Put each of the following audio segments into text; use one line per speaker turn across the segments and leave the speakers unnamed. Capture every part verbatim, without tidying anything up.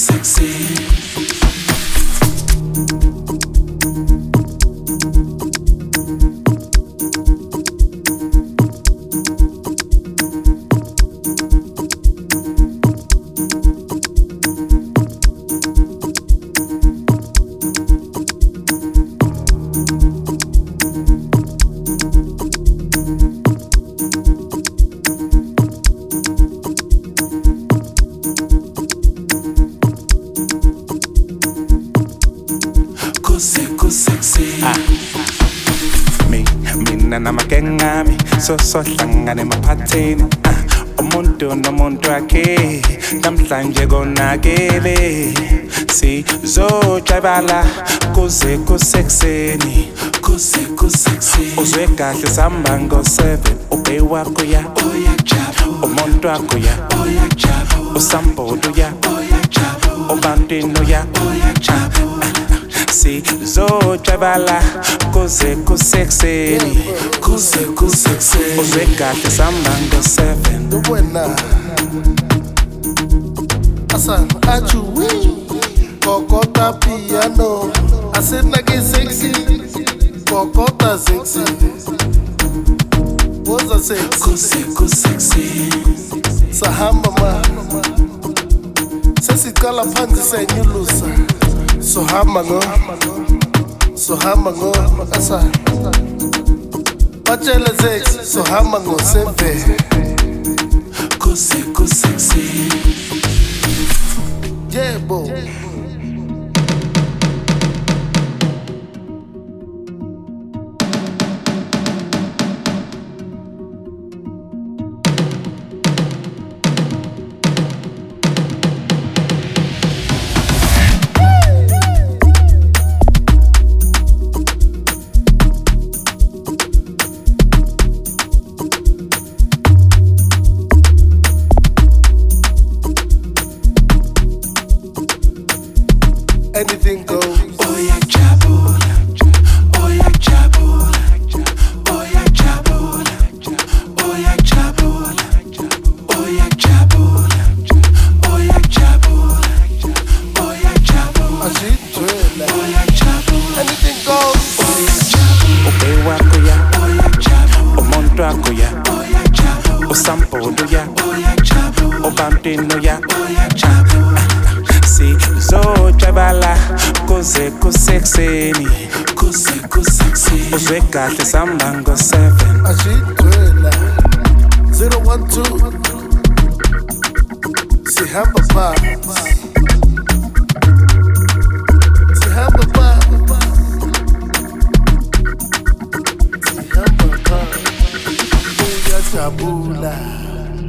So so hlangane emaphathini umuntu nomuntu wakhe namhlanje konakele sizojabala kuze kusekuseni kuze kusekuseni uzwe kahle sihamba ngo seven ube wakho ya umuntu wakho ya usambulo ya ubantwini ya sizojabala kuze kusekuseni kuze kusekuseni uzwe kahle sihamba ngo seven
buena asan achuwi kokota piano asena ke sexy kokota sexy woza sexy
kuze kusekuseni
sahamba ma sesiqala phansi senyulusa sohamba ngo sohamba ngo asan batshele sexy sohamba ngo seven
kuze kusekuseni
yebo anything goes.
Oh yeah, jabula. Oh yeah, jabula. Oh yeah, jabula. Oh yeah, jabula. Oh yeah, jabula. Oh yeah, jabula. Oh yeah, jabula.
Ajitwela.
Oh yeah, jabula.
Anything goes.
Oh yeah, jabula. Ube wako ya. Oh yeah, jabula. Umuntu wako ya. Oh yeah, jabula. Usambulo ya. Oh yeah, jabula. Ubantwini ya. Oh yeah, jabula. Sizojabala kuze kusekuseni kuze kusekuseni uzwe kahle sihamba ngo seven
Ajitwela zero one two sihamba pa sihamba pa sihamba pa uyajabula.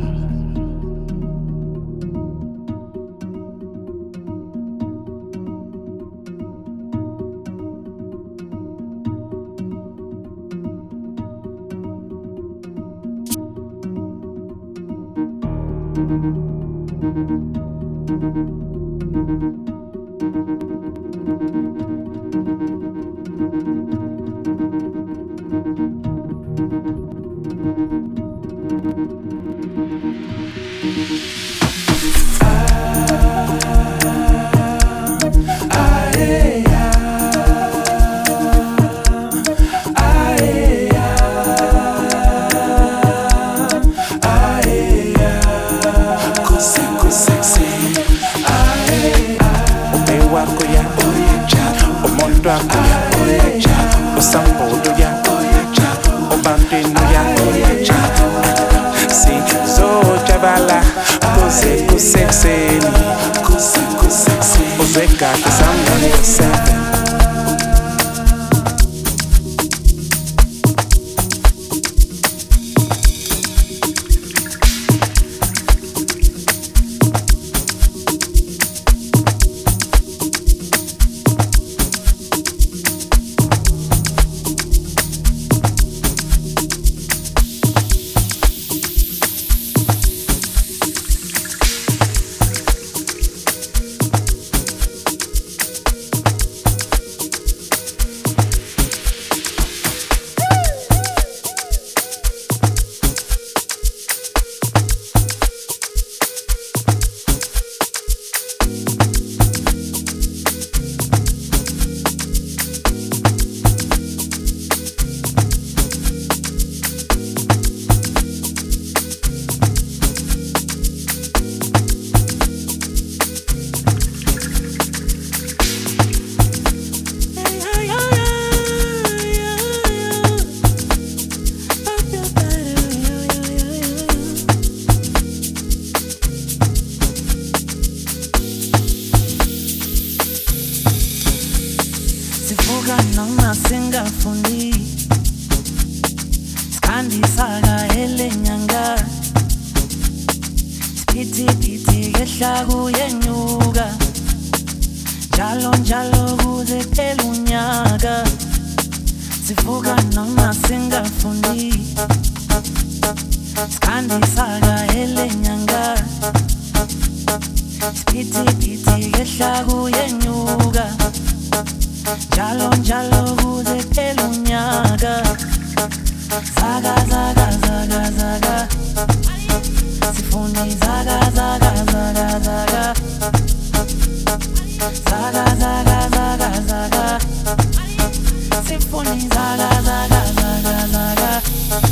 Usambulo ya. Ubantwini ya. Sizojabala kuze kusekuseni kuze kusekuseni uzwe kahle sihamba ngo seven
Skandisaka elenyanga Piti piti yehla kuyenyuka Njalo njalo kuze phela unyaka Sivuka noma singafuni Skandisaka elenyanga Piti piti yehla kuyenyuka Njalo njalo kuze phela unyaka Zaga zaga zaga zaga Sifuni zaga zaga zaga zaga Zaga zaga zaga zaga Sifuni zaga zaga zaga zaga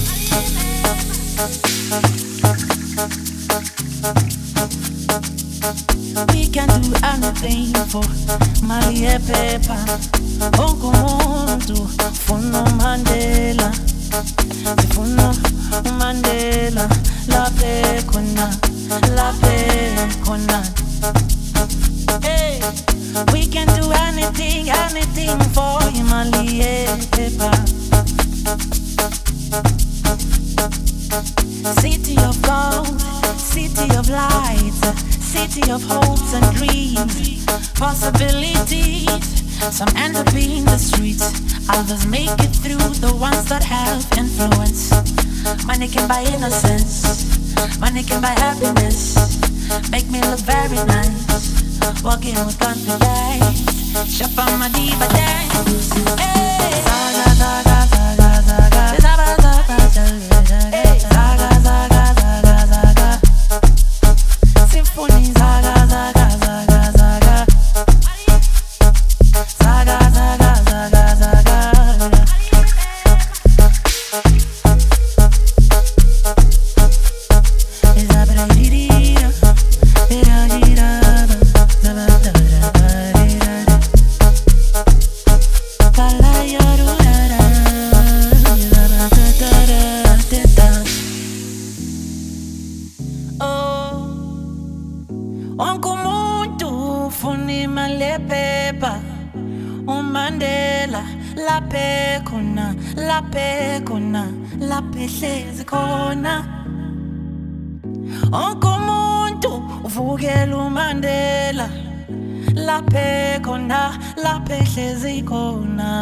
We can do anything for Mali e Pepa Onko muntu Funo Mandela Sifuna uMandela laphe khona laphe khona Hey, we can do anything, anything for Imali Epa City of gold, city of light, city of hopes and dreams, possibilities. Some end up in the streets, others make it through, the ones that have influence. Money can buy innocence, money can buy happiness, make me look very nice, walking with confidence, chef on my diva dance. Hey, zaga zaga zaga zaga, zaga zaga zaga, hey, zaga zaga zaga zaga, symphony zaga zaga zaga zaga. Zaga, zaga, zaga, zaga. Oh, wonke umuntu ufuna imali ephepha uMandela laphe khona laphe khona laphe hlezi khona Wonke umuntu uvukela uMandela laphe khona laphe hlezi khona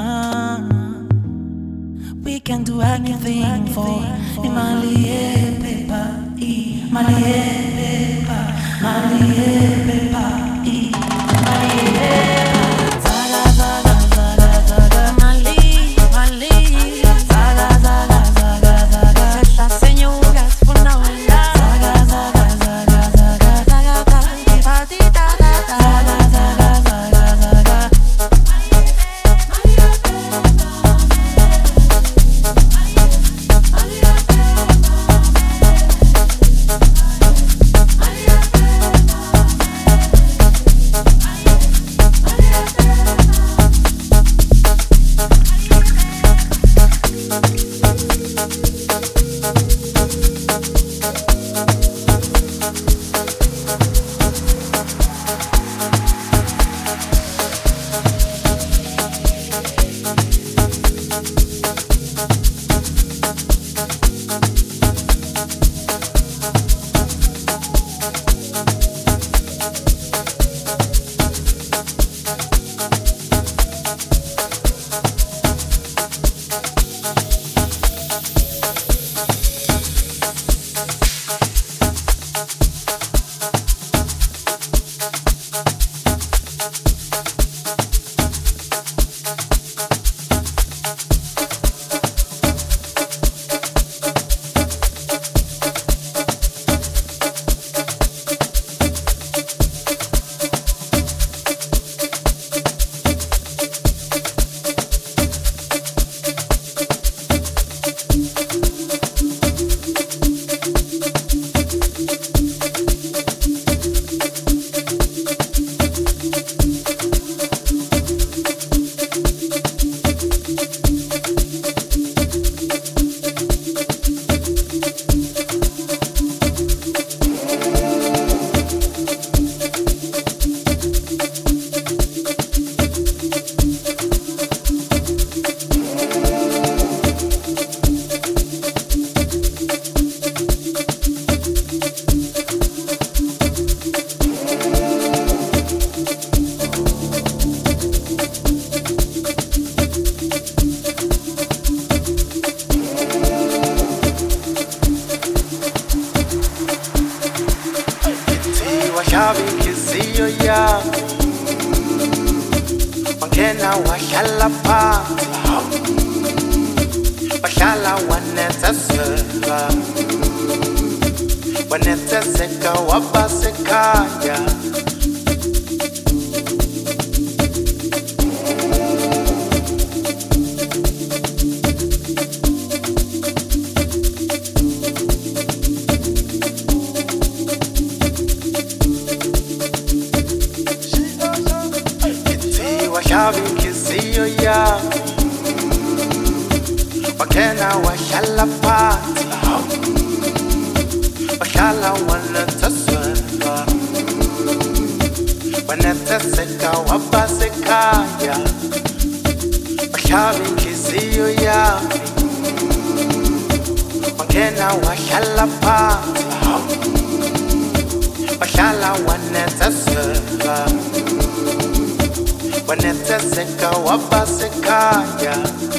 We can do anything for imali ephepha imali ephepha imali ephepha imali ephepha
wahlala phansi wahlala wanethezeka wanethezeka wabasekhaya wahlaba inhliziyo yami wakena wahlala phansi wahlala wanethezeka wanethezeka wabasekhaya wahlaba inhliziyo yami wakena wahlala phansi wahlala wanethezeka wanethezeka wabasekhaya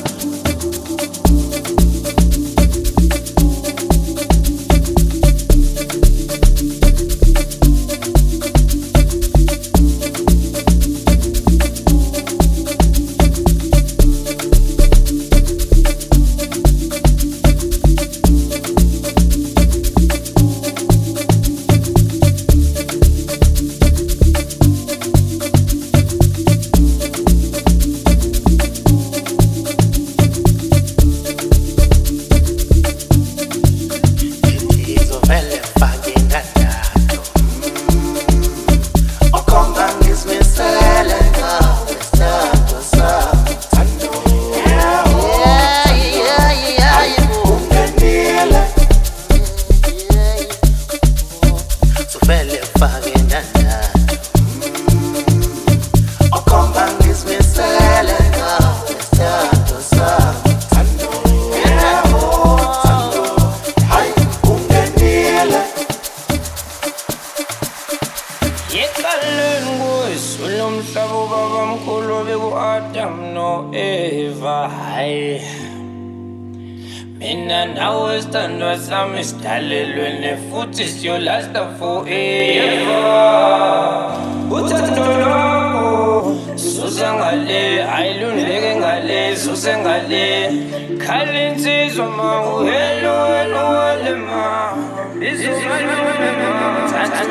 Sidalelwe futhi siyolasta forever uthando lwakho susa ngale ayilundeke ngale susa ngale khali insizwa ma uhelo wena walema izolema thatha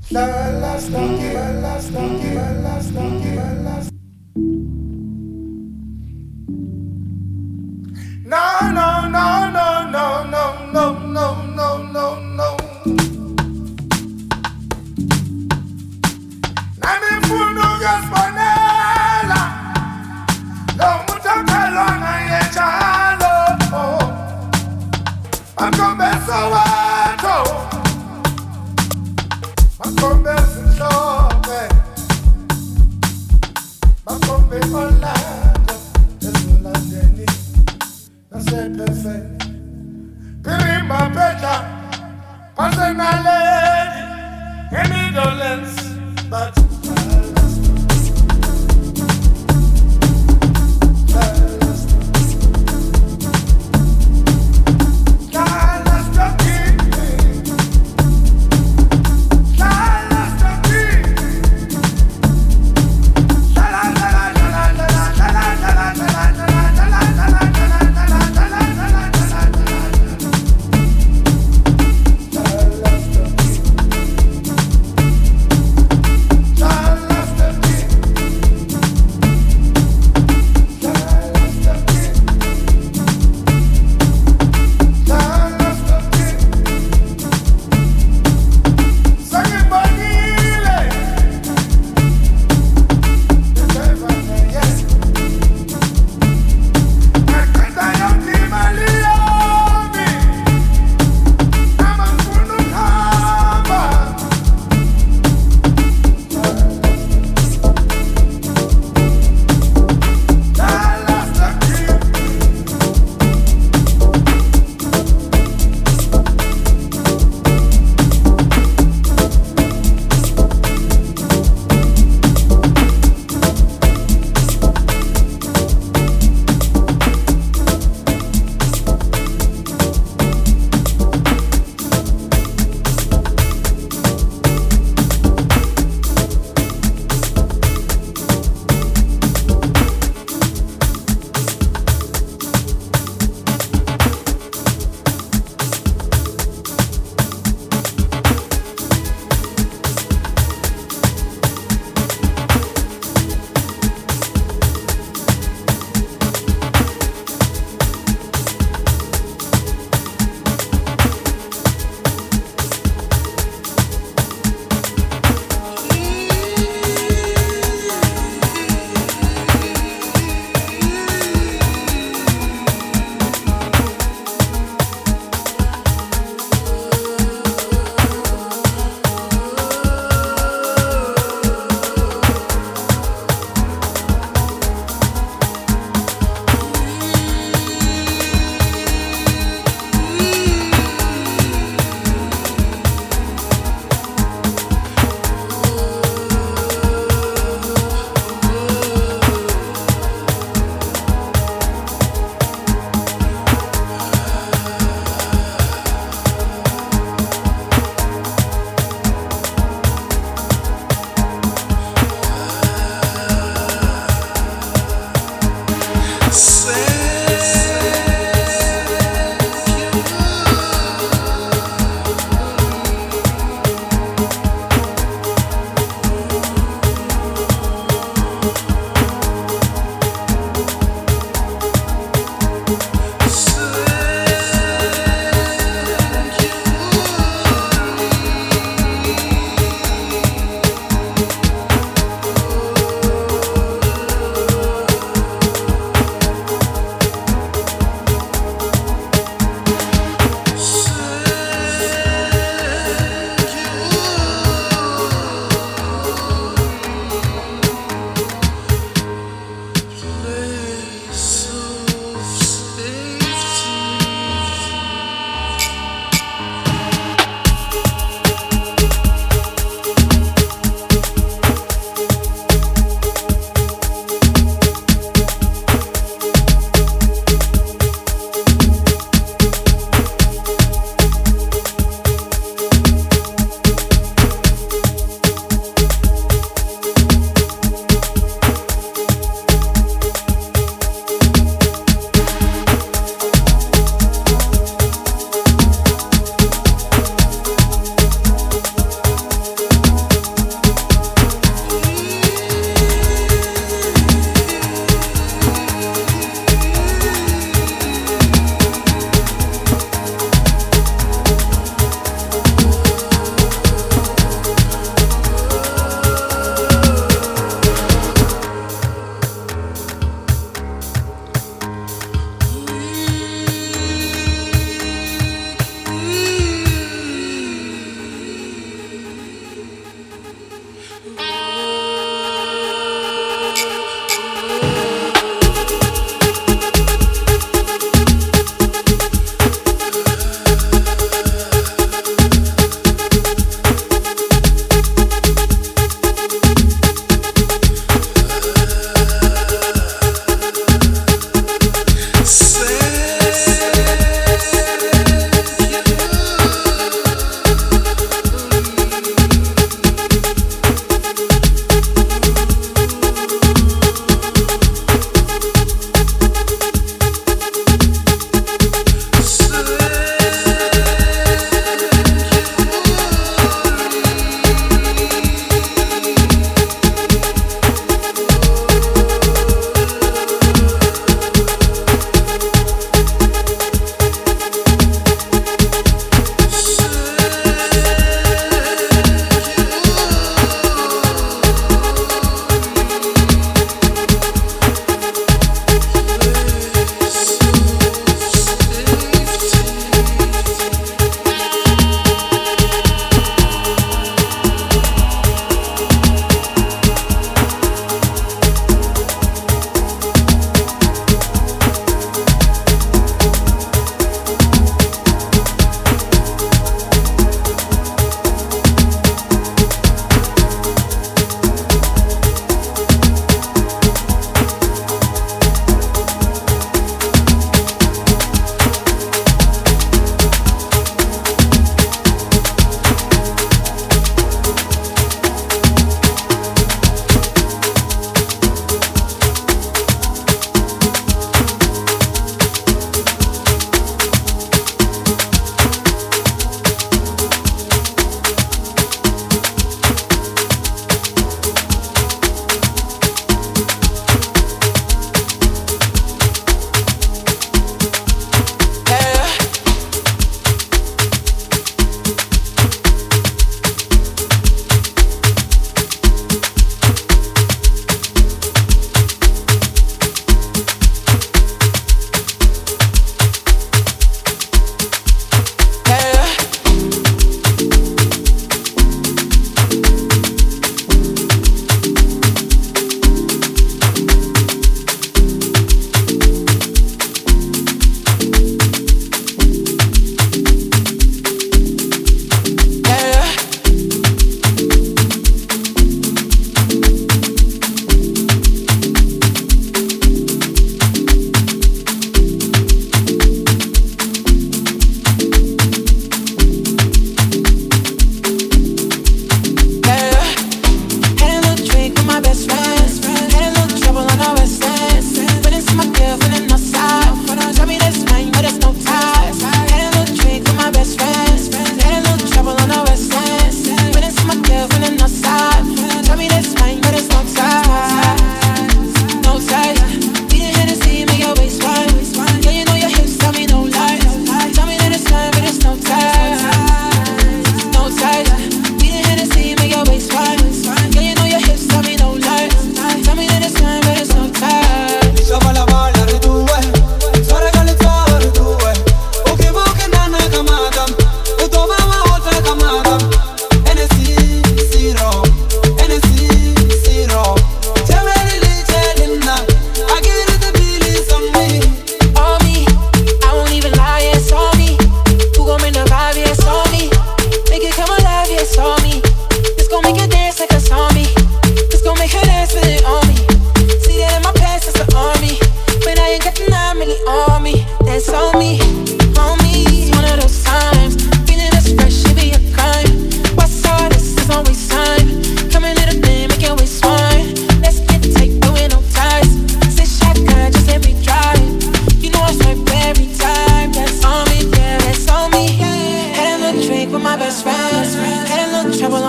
No, no, no, no, no, no, no, no, no, no, no. Nami funu gaspanela, lo mutakalo na yechalo. Makombe Soweto, makombe Silobe, makombe Orlando, Esulandeni. I said perfect. Pirima Pecha, personal lady, any dolence, but Carlos Joaquin, Carlos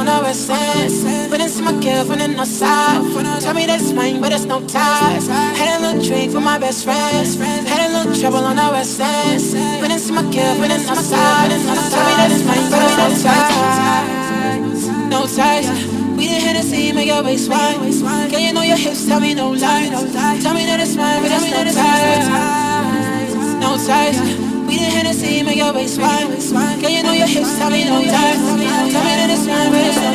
the west end. But it's my girlfriend in the south. Tell me that's mine, but it's no ties. Had a little drink with my best friends. Had a little trouble on the west end. But it's my girlfriend in the south. Tell me that's mine, but it's no ties. No ties. We didn't hit a scene, make your waist wide. Girl, you know your hips, tell me no lies. Tell me that it's mine, but it's no ties. No ties. We didn't hit a scene, make your waist wide. Girl, you know your hips, tell me no lies. Tell me that it's mine, but it's no